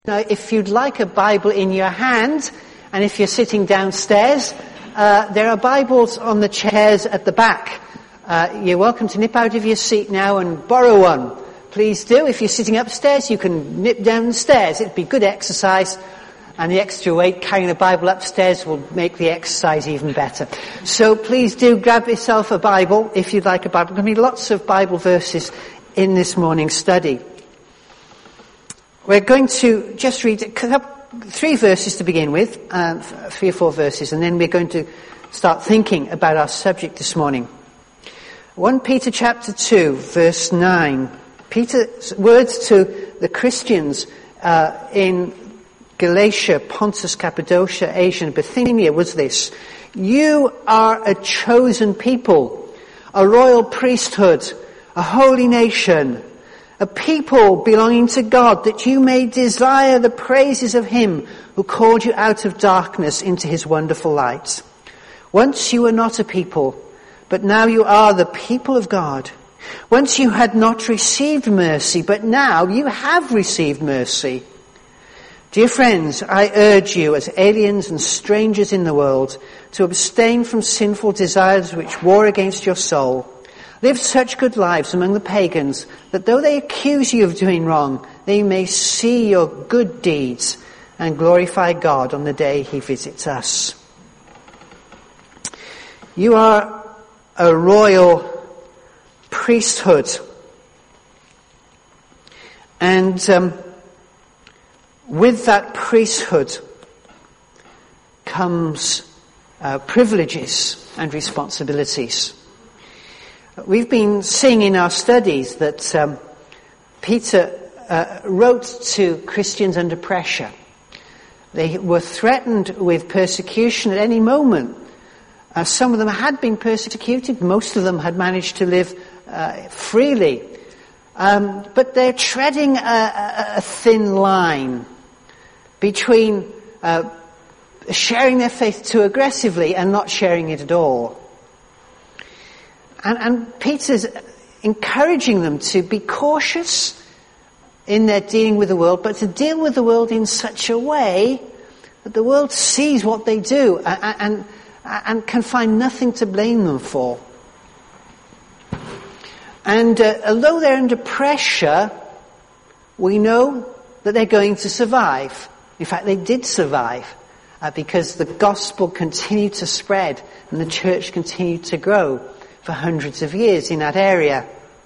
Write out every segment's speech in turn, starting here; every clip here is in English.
Now, if you'd like a Bible in your hand, and if you're sitting downstairs, there are Bibles on the chairs at the back. You're welcome to nip out of your seat now and borrow one. Please do. If you're sitting upstairs, you can nip down the stairs. It'd be good exercise, and the extra weight carrying the Bible upstairs will make the exercise even better. So please do grab yourself a Bible if you'd like a Bible. There'll be lots of Bible verses in this morning's study. We're going to just read three verses to begin with, 3 or 4 verses, and then we're going to start thinking about our subject this morning. 1 Peter chapter 2, verse 9. Peter's words to the Christians in Galatia, Pontus, Cappadocia, Asia, and Bithynia was this: You are a chosen people, a royal priesthood, a holy nation, a people belonging to God, that you may desire the praises of Him who called you out of darkness into His wonderful light. Once you were not a people, but now you are the people of God. Once you had not received mercy, but now you have received mercy. Dear friends, I urge you as aliens and strangers in the world to abstain from sinful desires which war against your soul. Live such good lives among the pagans that though they accuse you of doing wrong, they may see your good deeds and glorify God on the day He visits us. You are a royal priesthood. And with that priesthood comes privileges and responsibilities. We've been seeing in our studies that Peter wrote to Christians under pressure. They were threatened with persecution at any moment. Some of them had been persecuted. Most of them had managed to live freely. But they're treading a thin line between sharing their faith too aggressively and not sharing it at all. And Peter's encouraging them to be cautious in their dealing with the world, but to deal with the world in such a way that the world sees what they do and can find nothing to blame them for. And although they're under pressure, we know that they're going to survive. In fact, they did survive because the gospel continued to spread and the church continued to grow for hundreds of years in that area.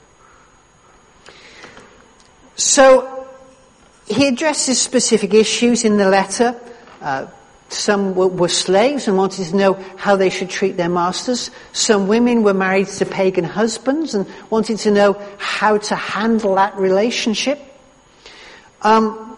So he addresses specific issues in the letter. Some were slaves and wanted to know how they should treat their masters. Some women were married to pagan husbands and wanted to know how to handle that relationship. But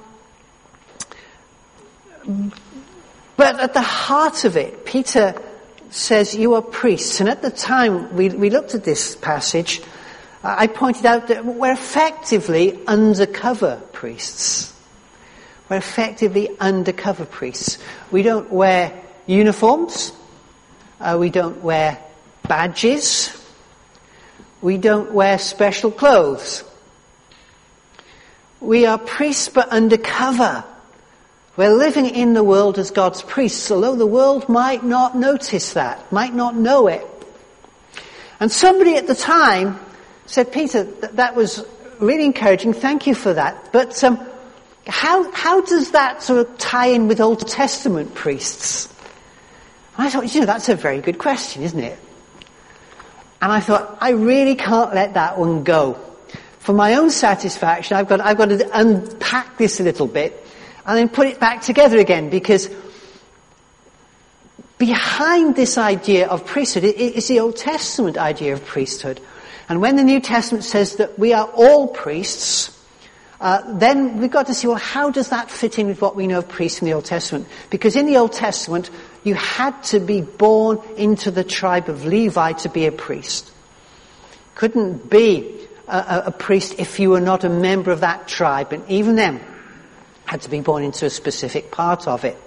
at the heart of it, Peter says you are priests. And at the time we looked at this passage, I pointed out that we're effectively undercover priests. We're effectively undercover priests. We don't wear uniforms. We don't wear badges. We don't wear special clothes. We are priests but undercover. We're living in the world as God's priests, although the world might not notice that, might not know it. And somebody at the time said, Peter, that was really encouraging, thank you for that. But how does that sort of tie in with Old Testament priests? And I thought, that's a very good question, isn't it? And I thought, I really can't let that one go. For my own satisfaction, I've got to unpack this a little bit and then put it back together again, because behind this idea of priesthood is the Old Testament idea of priesthood. And when the New Testament says that we are all priests, then we've got to see, well, how does that fit in with what we know of priests in the Old Testament? Because in the Old Testament, you had to be born into the tribe of Levi to be a priest. Couldn't be a priest if you were not a member of that tribe, and even them had to be born into a specific part of it.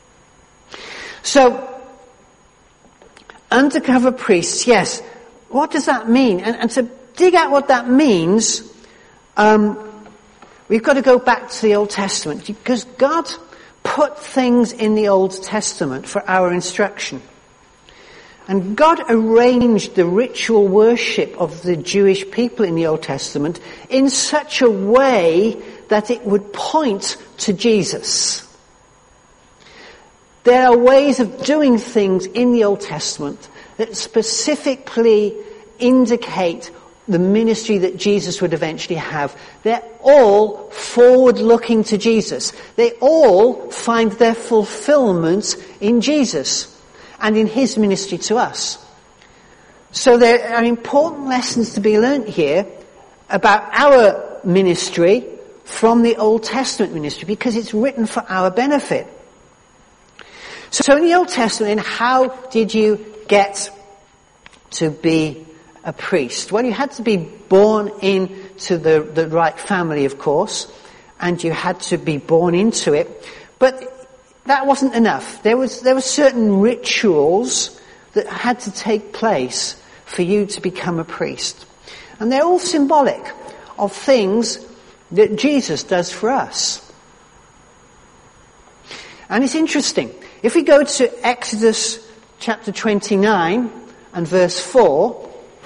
So, undercover priests, yes. What does that mean? And to dig out what that means, we've got to go back to the Old Testament, because God put things in the Old Testament for our instruction. And God arranged the ritual worship of the Jewish people in the Old Testament in such a way that it would point to Jesus. There are ways of doing things in the Old Testament that specifically indicate the ministry that Jesus would eventually have. They're all forward-looking to Jesus. They all find their fulfillment in Jesus and in his ministry to us. So there are important lessons to be learnt here about our ministry from the Old Testament ministry, because it's written for our benefit. So in the Old Testament, how did you get to be a priest? Well, you had to be born into the right family, of course, and you had to be born into it. But that wasn't enough. There were certain rituals that had to take place for you to become a priest. And they're all symbolic of things that Jesus does for us. And it's interesting. If we go to Exodus chapter 29 and verse 4,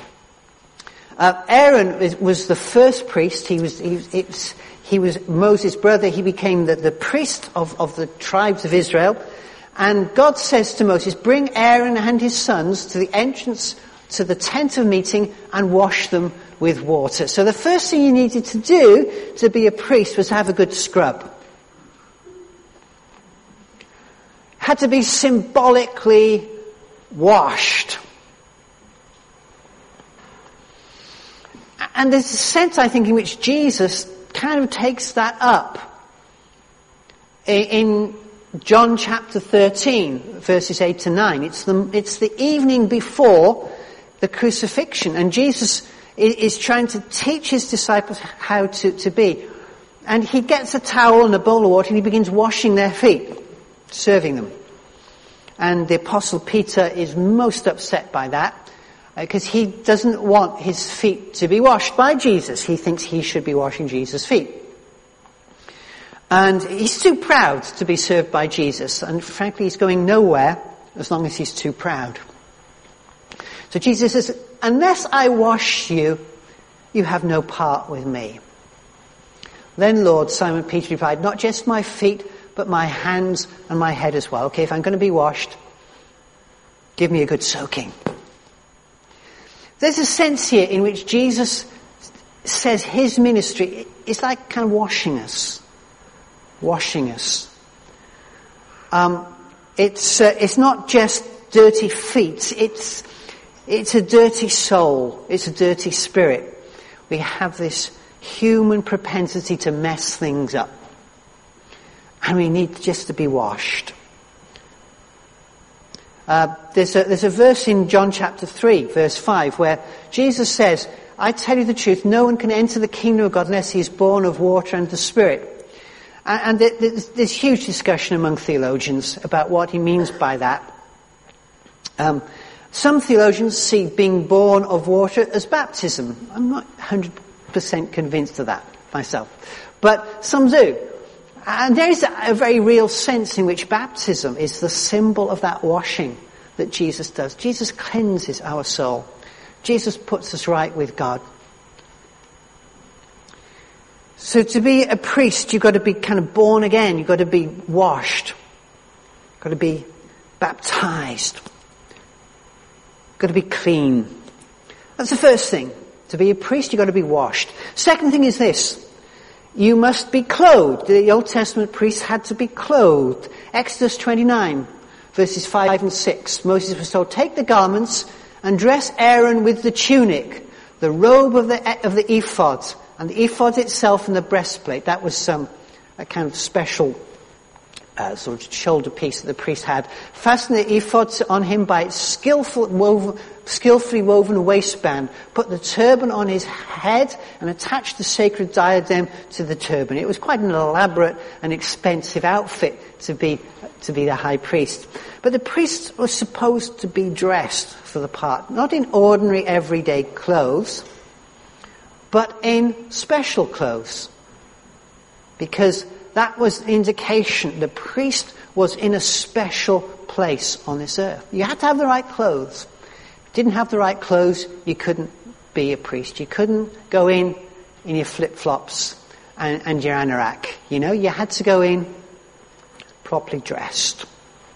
Aaron was the first priest. He was Moses' brother. He became the priest of the tribes of Israel. And God says to Moses, bring Aaron and his sons to the entrance to the tent of meeting and wash them with water. So the first thing you needed to do to be a priest was to have a good scrub. Had to be symbolically washed. And there's a sense, I think, in which Jesus kind of takes that up. In John chapter 13, verses 8 to 9. It's the evening before the crucifixion, and Jesus is trying to teach his disciples how to be. And he gets a towel and a bowl of water and he begins washing their feet, serving them. And the Apostle Peter is most upset by that, because he doesn't want his feet to be washed by Jesus. He thinks he should be washing Jesus' feet. And he's too proud to be served by Jesus. And frankly, he's going nowhere as long as he's too proud. So Jesus says, unless I wash you, you have no part with me. Then Lord, Simon Peter replied, not just my feet, but my hands and my head as well. Okay, if I'm going to be washed, give me a good soaking. There's a sense here in which Jesus says his ministry is like kind of washing us. Washing us. It's not just dirty feet. It's a dirty soul. It's a dirty spirit. We have this human propensity to mess things up. And we need just to be washed. There's a verse in John chapter 3, verse 5, where Jesus says, I tell you the truth, no one can enter the kingdom of God unless he is born of water and the Spirit. And there's huge discussion among theologians about what he means by that. Some theologians see being born of water as baptism. I'm not 100% convinced of that myself. But some do. And there is a very real sense in which baptism is the symbol of that washing that Jesus does. Jesus cleanses our soul. Jesus puts us right with God. So to be a priest, you've got to be kind of born again. You've got to be washed. You've got to be baptized. You've got to be clean. That's the first thing. To be a priest, you've got to be washed. Second thing is this. You must be clothed. The Old Testament priests had to be clothed. Exodus 29, verses 5 and 6. Moses was told, take the garments and dress Aaron with the tunic, the robe of the ephod, and the ephod itself and the breastplate. That was a kind of special sort of shoulder piece that the priest had. Fasten the ephod on him by its skillfully woven waistband. Put the turban on his head and attach the sacred diadem to the turban. It was quite an elaborate and expensive outfit to be the high priest. But the priest was supposed to be dressed for the part, not in ordinary everyday clothes, but in special clothes. because that was the indication the priest was in a special place on this earth. You had to have the right clothes. If you didn't have the right clothes, you couldn't be a priest. You couldn't go in your flip-flops and your anorak. You know, you had to go in properly dressed.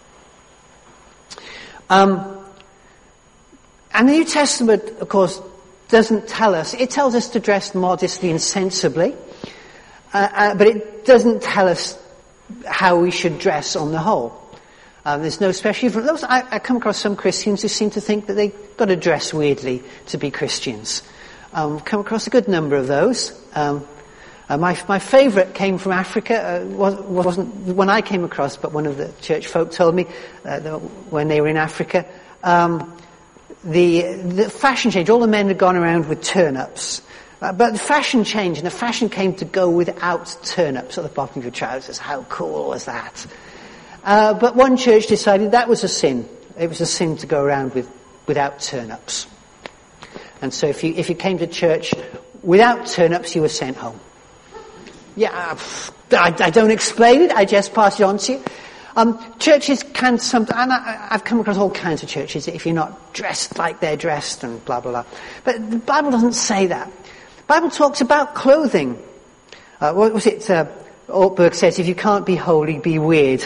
And the New Testament, of course, doesn't tell us. It tells us to dress modestly and sensibly, but it doesn't tell us how we should dress on the whole. There's no special. For those, I come across some Christians who seem to think that they've got to dress weirdly to be Christians. Come across a good number of those. My favourite came from Africa. Wasn't when I came across, but one of the church folk told me when they were in Africa. The fashion change, all the men had gone around with turn-ups. But the fashion changed, and the fashion came to go without turn-ups at the bottom of your trousers. How cool was that? But one church decided that was a sin. It was a sin to go around without turn-ups. And so if you came to church without turn-ups, you were sent home. Yeah, I don't explain it, I just pass it on to you. Churches can sometimes, and I've come across all kinds of churches, if you're not dressed like they're dressed and blah, blah, blah. But the Bible doesn't say that. The Bible talks about clothing. What was it? Ortberg says, if you can't be holy, be weird.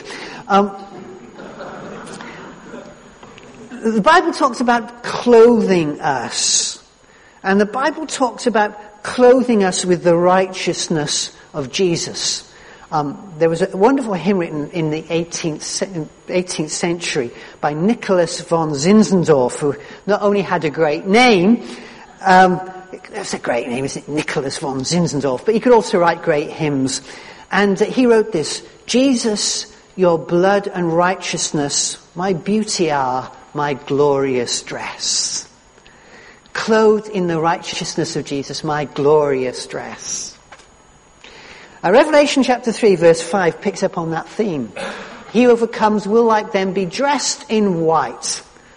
The Bible talks about clothing us. And the Bible talks about clothing us with the righteousness of Jesus. There was a wonderful hymn written in the 18th century by Nicholas von Zinzendorf, who not only had a great name, that's a great name, isn't it? Nicholas von Zinzendorf, but he could also write great hymns. And he wrote this: Jesus, your blood and righteousness, my beauty are, my glorious dress. Clothed in the righteousness of Jesus, my glorious dress. Revelation chapter 3 verse 5 picks up on that theme. He who overcomes will like them be dressed in white.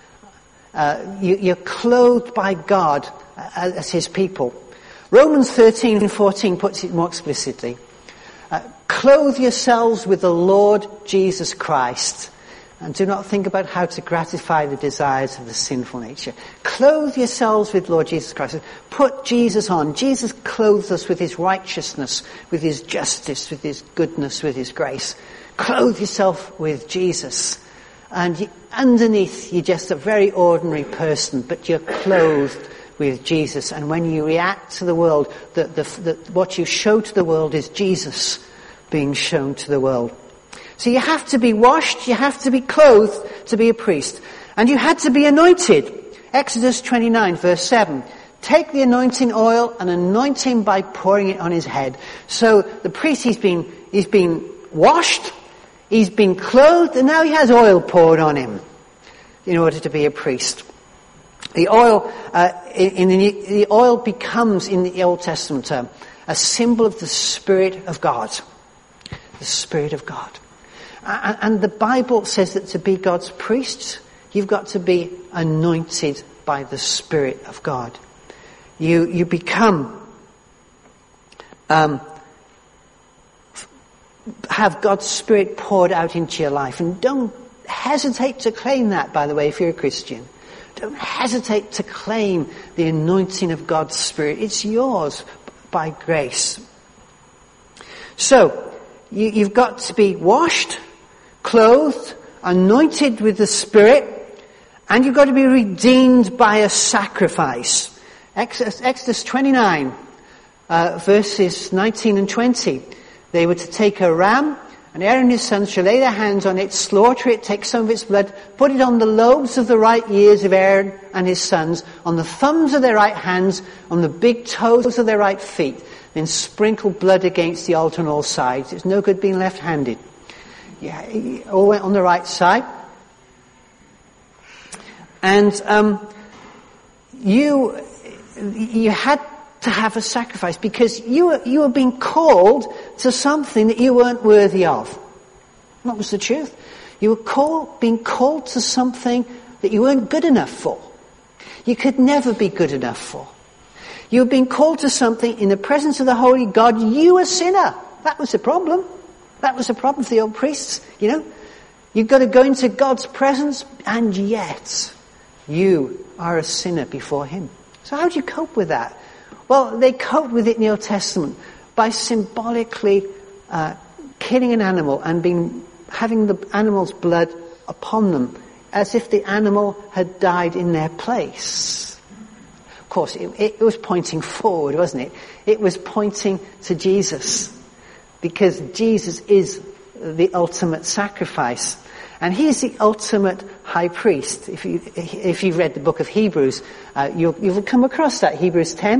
You're clothed by God as his people. Romans 13:14 puts it more explicitly. Clothe yourselves with the Lord Jesus Christ, and do not think about how to gratify the desires of the sinful nature. Clothe yourselves with Lord Jesus Christ. Put Jesus on. Jesus clothes us with his righteousness, with his justice, with his goodness, with his grace. Clothe yourself with Jesus. And underneath, you're just a very ordinary person, but you're clothed with Jesus. And when you react to the world, what you show to the world is Jesus being shown to the world. So you have to be washed, you have to be clothed to be a priest. And you had to be anointed. Exodus 29 verse 7. Take the anointing oil and anoint him by pouring it on his head. So the priest, he's been washed, he's been clothed, and now he has oil poured on him in order to be a priest. The oil, the oil becomes, in the Old Testament term, a symbol of the Spirit of God. The Spirit of God. And the Bible says that to be God's priest, you've got to be anointed by the Spirit of God. You become, have God's Spirit poured out into your life. And don't hesitate to claim that, by the way, if you're a Christian. Don't hesitate to claim the anointing of God's Spirit. It's yours by grace. So, you've got to be washed, clothed, anointed with the Spirit, and you've got to be redeemed by a sacrifice. Exodus 29, verses 19 and 20. They were to take a ram, and Aaron and his sons shall lay their hands on it, slaughter it, take some of its blood, put it on the lobes of the right ears of Aaron and his sons, on the thumbs of their right hands, on the big toes of their right feet, then sprinkle blood against the altar on all sides. It's no good being left-handed. Yeah, it all went on the right side. And you had to have a sacrifice because you were being called to something that you weren't worthy of. That was the truth. You were being called to something that you weren't good enough for. You could never be good enough for. You were being called to something in the presence of the Holy God, you a sinner. That was a problem. That was a problem for the old priests, you know. You've got to go into God's presence, and yet you are a sinner before him. So how do you cope with that? Well, they coped with it in the Old Testament by symbolically killing an animal and having the animal's blood upon them, as if the animal had died in their place. Of course, it was pointing forward, wasn't it? It was pointing to Jesus, because Jesus is the ultimate sacrifice. And he's the ultimate high priest. If you've read the book of Hebrews, you'll come across that, Hebrews 10.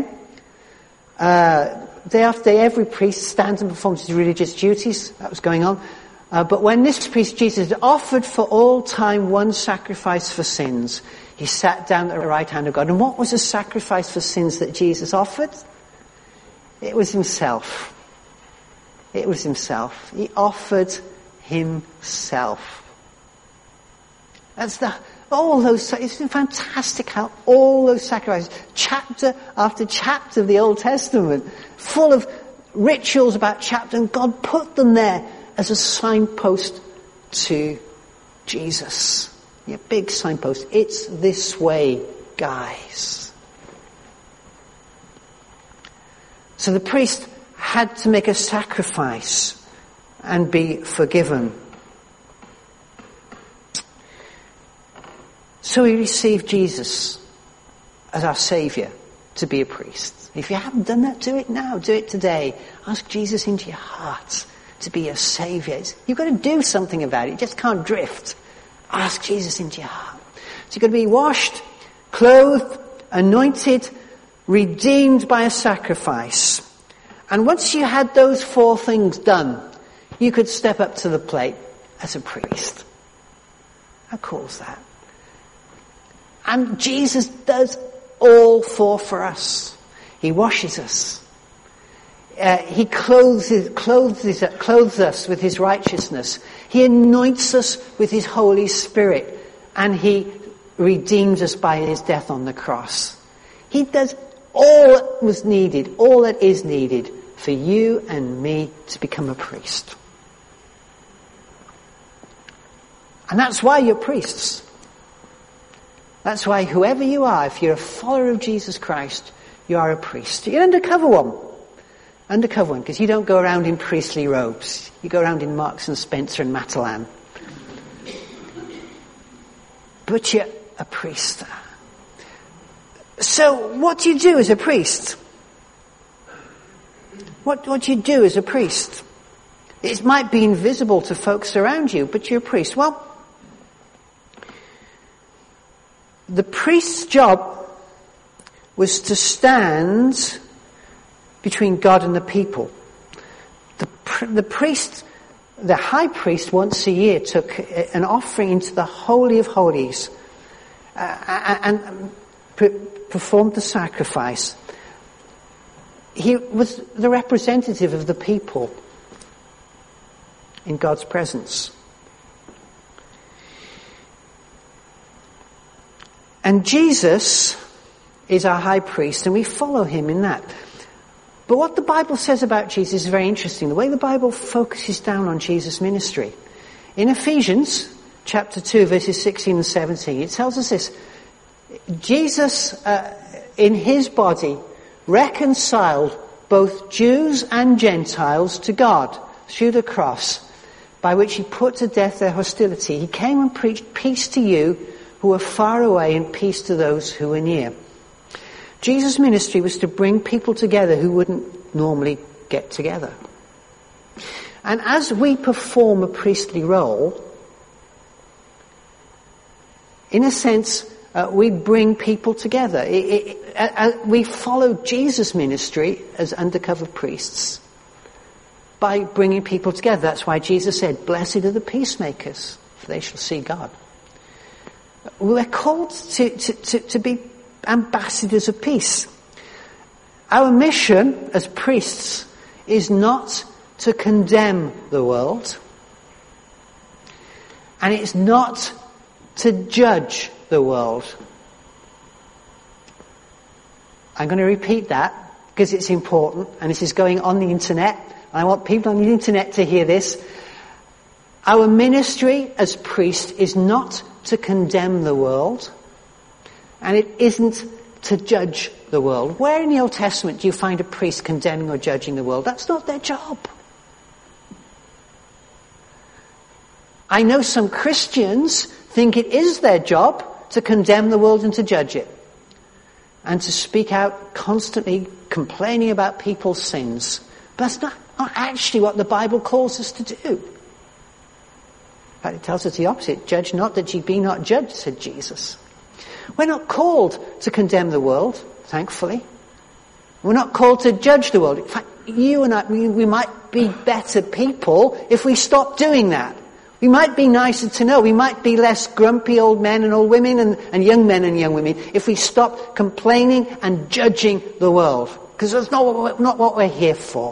Day after day, every priest stands and performs his religious duties. That was going on. But when this priest, Jesus, had offered for all time one sacrifice for sins, he sat down at the right hand of God. And what was the sacrifice for sins that Jesus offered? It was himself. It was himself. He offered himself. It's been fantastic how all those sacrifices, chapter after chapter of the Old Testament, full of rituals about chapter, and God put them there as a signpost to Jesus. Yeah, big signpost. It's this way, guys. So the priest had to make a sacrifice and be forgiven. So we received Jesus as our Saviour to be a priest. If you haven't done that, do it now. Do it today. Ask Jesus into your heart to be your Saviour. You've got to do something about it. You just can't drift. Ask Jesus into your heart. So you've got to be washed, clothed, anointed, redeemed by a sacrifice. And once you had those 4 things done, you could step up to the plate as a priest. How cool is that? And Jesus does all 4 for us. He washes us. He clothes us with his righteousness. He anoints us with his Holy Spirit. And he redeems us by his death on the cross. He does all that was needed, all that is needed for you and me to become a priest. And that's why you're priests. That's why whoever you are, if you're a follower of Jesus Christ, you are a priest. You're an undercover one. Undercover one, because you don't go around in priestly robes. You go around in Marks and Spencer and Matalan. But you're a priest. So what do you do as a priest? What do you do as a priest? It might be invisible to folks around you, but you're a priest. Well, the priest's job was to stand between God and the people. The priest, the high priest, once a year took an offering into the Holy of Holies and performed the sacrifice. He was the representative of the people in God's presence. And Jesus is our high priest, and we follow him in that. But what the Bible says about Jesus is very interesting. The way the Bible focuses down on Jesus' ministry. In Ephesians chapter 2, verses 16 and 17, it tells us this. Jesus, in his body, reconciled both Jews and Gentiles to God through the cross, by which he put to death their hostility. He came and preached peace to you who were far away and peace to those who were near. Jesus' ministry was to bring people together who wouldn't normally get together. And as we perform a priestly role, in a sense, we bring people together. We follow Jesus' ministry as undercover priests by bringing people together. That's why Jesus said, "Blessed are the peacemakers, for they shall see God." We're called to be ambassadors of peace. Our mission as priests is not to condemn the world, and it's not to judge the world. I'm going to repeat that because it's important, and this is going on the internet. I want people on the internet to hear this. Our ministry as priests is not to condemn the world, and it isn't to judge the world. Where in the Old Testament do you find a priest condemning or judging the world? That's not their job. I know some Christians think it is their job to condemn the world and to judge it, and to speak out constantly complaining about people's sins. But that's not actually what the Bible calls us to do. In fact, it tells us the opposite. Judge not that ye be not judged, said Jesus. We're not called to condemn the world, thankfully. We're not called to judge the world. In fact, you and I, we might be better people if we stop doing that. We might be nicer to know. We might be less grumpy old men and old women and young men and young women if we stop complaining and judging the world. Because that's not what we're here for.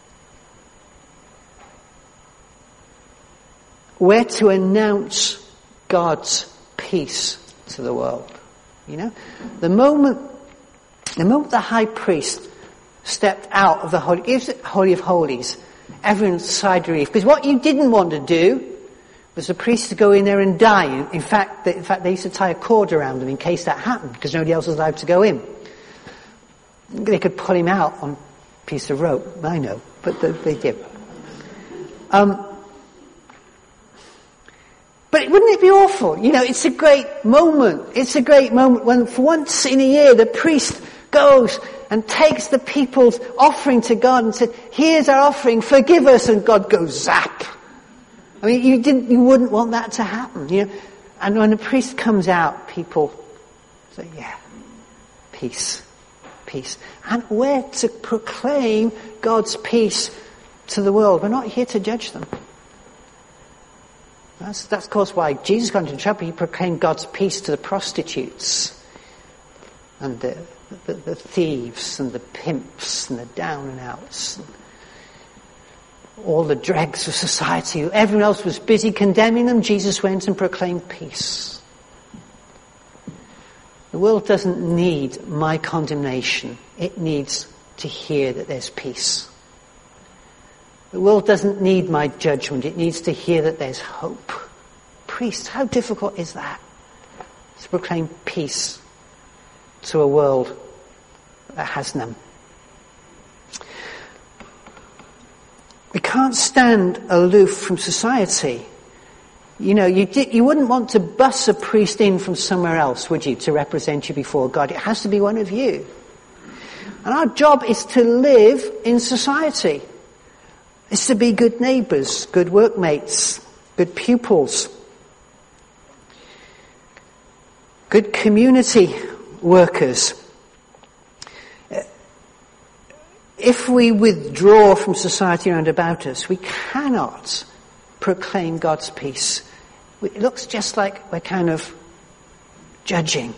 We're to announce God's peace to the world. You know? The moment the high priest stepped out of the Holy of Holies, everyone sighed relief. Because what you didn't want to do was the priest to go in there and die. In fact, they used to tie a cord around him in case that happened, because nobody else was allowed to go in. They could pull him out on a piece of rope. I know, but they did. But wouldn't it be awful? You know, it's a great moment. It's a great moment when for once in a year the priest goes and takes the people's offering to God and said, here's our offering, forgive us, and God goes zap. I mean, you wouldn't want that to happen, you know. And when the priest comes out, people say, yeah, peace, peace. And we're to proclaim God's peace to the world. We're not here to judge them. That's of course why Jesus got into trouble. He proclaimed God's peace to the prostitutes and the thieves and the pimps and the down and outs. All the dregs of society. Everyone else was busy condemning them. Jesus went and proclaimed peace. The world doesn't need my condemnation. It needs to hear that there's peace. The world doesn't need my judgment. It needs to hear that there's hope. Priest, how difficult is that? To proclaim peace to a world that has none. We can't stand aloof from society. You know, you wouldn't want to bus a priest in from somewhere else, would you, to represent you before God? It has to be one of you. And our job is to live in society. It's to be good neighbours, good workmates, good pupils, good community workers. If we withdraw from society around about us, we cannot proclaim God's peace. It looks just like we're kind of judging.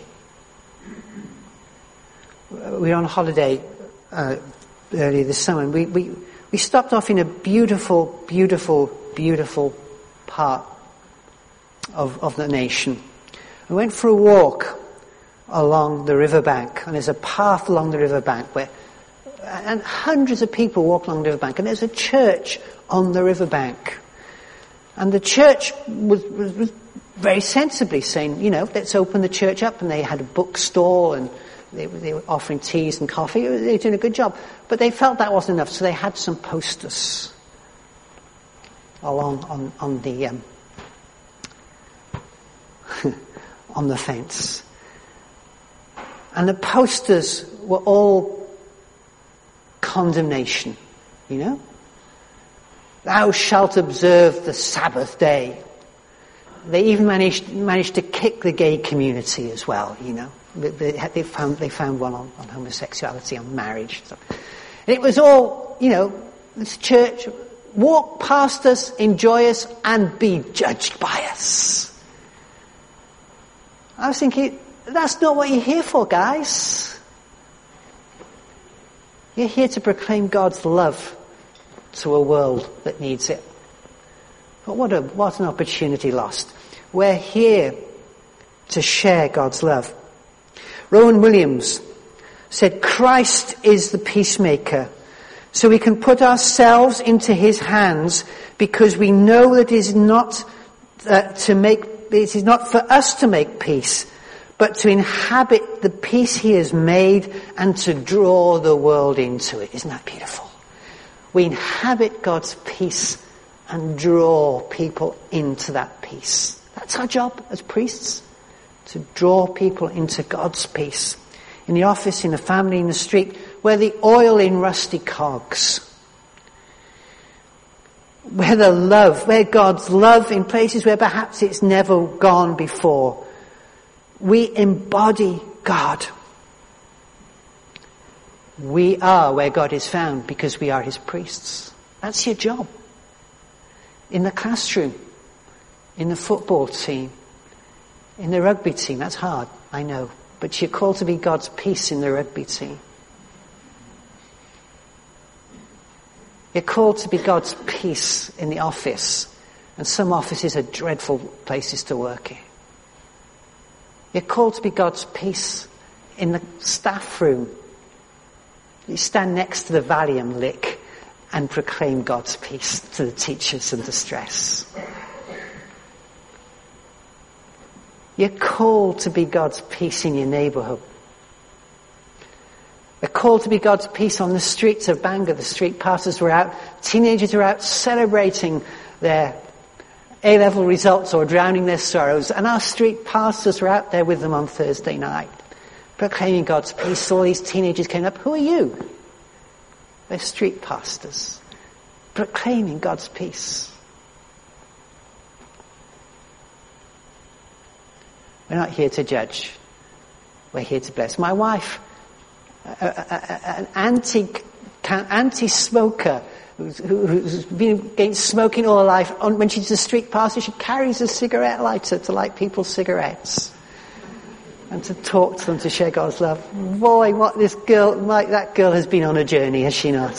We were on holiday earlier this summer, and we stopped off in a beautiful, beautiful, beautiful part of the nation. We went for a walk along the riverbank, and there's a path along the riverbank and hundreds of people walk along the riverbank, and there's a church on the riverbank. And the church was very sensibly saying, you know, let's open the church up, and they had a bookstore, and they were offering teas and coffee. They were doing a good job. But they felt that wasn't enough, so they had some posters along on the on the fence. And the posters were all condemnation, you know. Thou shalt observe the Sabbath day. They even managed to kick the gay community as well, you know. They found one on homosexuality, on marriage. And it was all, you know, this church, walk past us, enjoy us, and be judged by us. I was thinking, that's not what you're here for, guys. You're here to proclaim God's love to a world that needs it. But what an opportunity lost. We're here to share God's love. Rowan Williams said, Christ is the peacemaker, So we can put ourselves into his hands because we know that it is not for us to make peace, but to inhabit the peace he has made and to draw the world into it. Isn't that beautiful? We inhabit God's peace and draw people into that peace. That's our job as priests, to draw people into God's peace. In the office, in the family, in the street, we're the oil in rusty cogs. We're God's love in places where perhaps it's never gone before. We embody God. We are where God is found because we are his priests. That's your job. In the classroom, in the football team, in the rugby team. That's hard, I know. But you're called to be God's peace in the rugby team. You're called to be God's peace in the office. And some offices are dreadful places to work in. You're called to be God's peace in the staff room. You stand next to the Valium lick and proclaim God's peace to the teachers in distress. You're called to be God's peace in your neighbourhood. We're called to be God's peace on the streets of Bangor. The street pastors were out. Teenagers were out celebrating their A-level results or drowning their sorrows. And our street pastors were out there with them on Thursday night, proclaiming God's peace. All these teenagers came up. Who are you? They're street pastors, proclaiming God's peace. We're not here to judge. We're here to bless. My wife, an anti-smoker who's been against smoking all her life, when she's a street pastor, she carries a cigarette lighter to light people's cigarettes and to talk to them, to share God's love. Boy, that girl has been on a journey, has she not?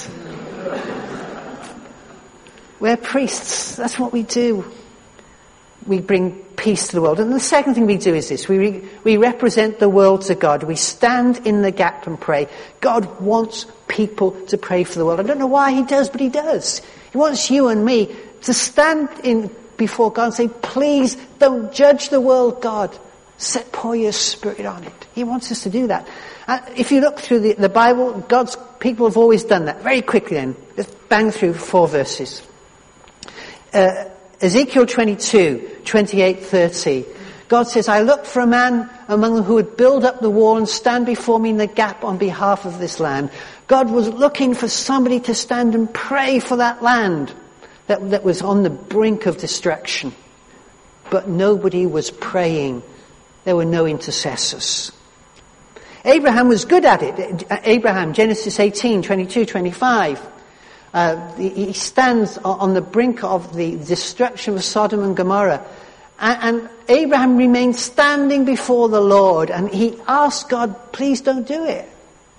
We're priests. That's what we do. We bring peace to the world. And the second thing we do is this. We represent the world to God. We stand in the gap and pray. God wants people to pray for the world. I don't know why he does, but he does. He wants you and me to stand in before God and say, please don't judge the world, God. Pour your spirit on it. He wants us to do that. If you look through the Bible, God's people have always done that. Very quickly then. Just bang through 4 verses. Ezekiel 22, 28, 30. God says, I looked for a man among them who would build up the wall and stand before me in the gap on behalf of this land. God was looking for somebody to stand and pray for that land that was on the brink of destruction. But nobody was praying. There were no intercessors. Abraham was good at it. Abraham, Genesis 18, 22, 25. He stands on the brink of the destruction of Sodom and Gomorrah. And Abraham remained standing before the Lord, and he asked God, please don't do it.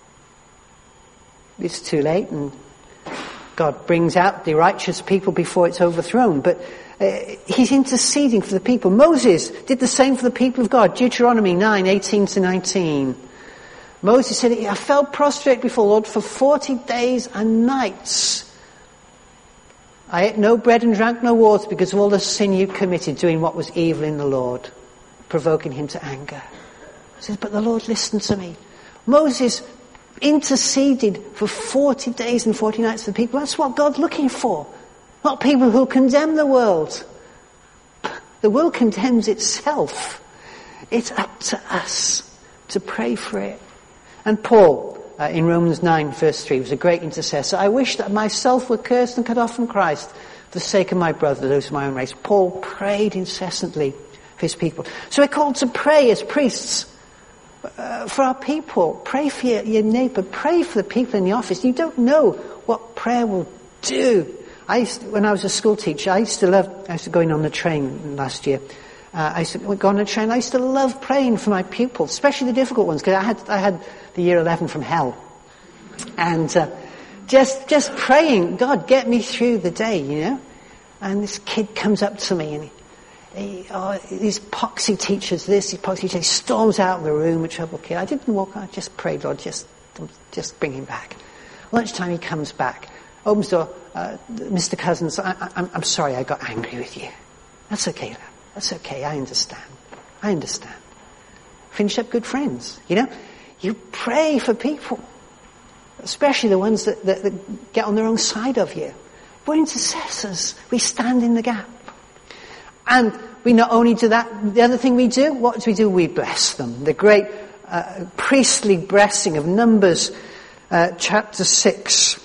It's too late, and God brings out the righteous people before it's overthrown. But he's interceding for the people. Moses did the same for the people of God. Deuteronomy 9, 18 to 19. Moses said, I fell prostrate before the Lord for 40 days and nights. I ate no bread and drank no water because of all the sin you committed, doing what was evil in the Lord, provoking him to anger. He says, but the Lord listened to me. Moses interceded for 40 days and 40 nights for the people. That's what God's looking for. Not people who condemn the world. The world condemns itself. It's up to us to pray for it. And Paul, in Romans 9, verse 3, was a great intercessor. I wish that myself were cursed and cut off from Christ for the sake of my brother, those of my own race. Paul prayed incessantly for his people. So we're called to pray as priests for our people. Pray for your neighbour. Pray for the people in the office. You don't know what prayer will do. When I was a school teacher, I used to go in on the train last year. I used to go on the train. I used to love praying for my pupils, especially the difficult ones, because I had the year 11 from hell. And just praying, God, get me through the day, you know. And this kid comes up to me and these poxy teachers, this epoxy teacher, storms out of the room, a troubled kid. I didn't walk, I just prayed, Lord, just bring him back. Lunchtime he comes back, opens the door, Mr. Cousins, I'm sorry I got angry with you. That's okay, lad. That's okay, I understand. Finish up good friends, you know. You pray for people, especially the ones that get on the wrong side of you. We're intercessors. We stand in the gap. And we not only do that, the other thing we do, what do? We bless them. The great priestly blessing of Numbers chapter 6,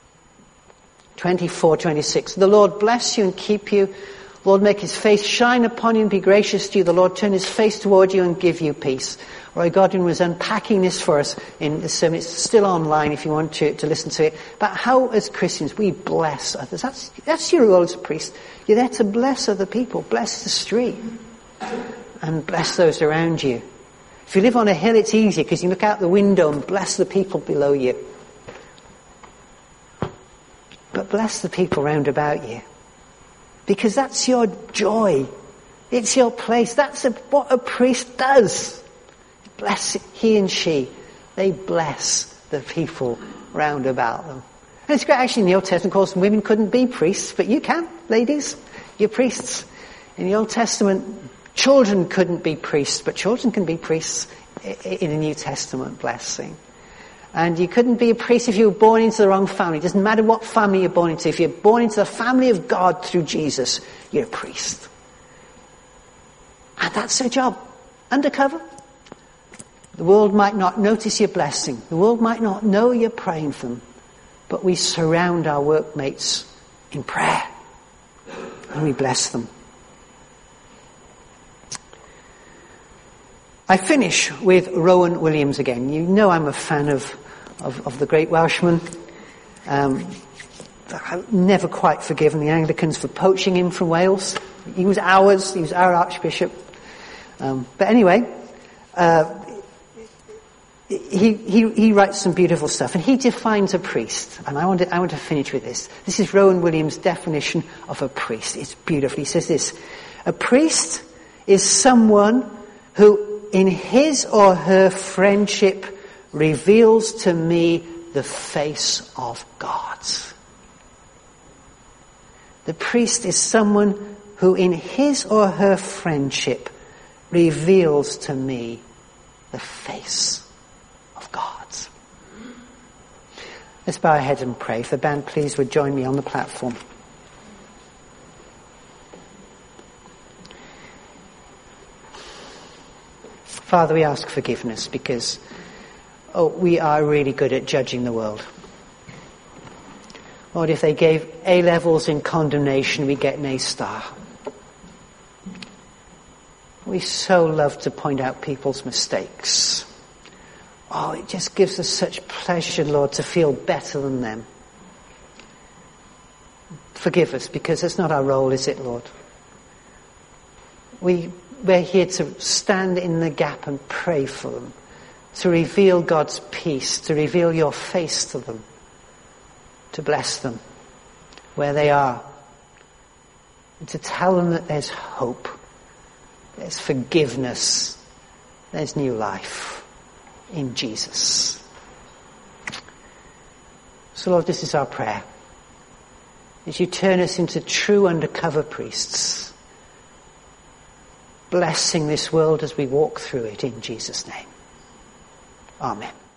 24, 26. The Lord bless you and keep you. The Lord make his face shine upon you and be gracious to you. The Lord turn his face toward you and give you peace. Roy Godwin was unpacking this for us in the sermon. It's still online if you want to listen to it. But how, as Christians, we bless others. That's your role as a priest. You're there to bless other people. Bless the street. And bless those around you. If you live on a hill, it's easier because you look out the window and bless the people below you. But bless the people round about you. Because that's your joy. It's your place. That's what a priest does. Bless he and she. They bless the people round about them. And it's great actually in the Old Testament, of course, women couldn't be priests, but you can, ladies. You're priests. In the Old Testament, children couldn't be priests, but children can be priests in the New Testament blessing. And you couldn't be a priest if you were born into the wrong family. It doesn't matter what family you're born into. If you're born into the family of God through Jesus, you're a priest. And that's their job. Undercover. The world might not notice your blessing. The world might not know you're praying for them. But we surround our workmates in prayer. And we bless them. I finish with Rowan Williams again. You know I'm a fan of the great Welshman. I've never quite forgiven the Anglicans for poaching him from Wales. He was ours. He was our Archbishop. But anyway, he writes some beautiful stuff, and he defines a priest. And I want to finish with this. This is Rowan Williams' definition of a priest. It's beautiful. He says this: a priest is someone who, in his or her friendship, reveals to me the face of God. The priest is someone who, in his or her friendship, reveals to me the face of God. Let's bow our heads and pray. If the band, please, would join me on the platform. Father, we ask forgiveness because, we are really good at judging the world. Lord, if they gave A levels in condemnation, we get an A star. We so love to point out people's mistakes. It just gives us such pleasure, Lord, to feel better than them. Forgive us, because it's not our role, is it, Lord? We're here to stand in the gap and pray for them, to reveal God's peace, to reveal your face to them, to bless them where they are, and to tell them that there's hope, there's forgiveness, there's new life in Jesus. So, Lord, this is our prayer. As you turn us into true undercover priests, blessing this world as we walk through it in Jesus' name. Amen.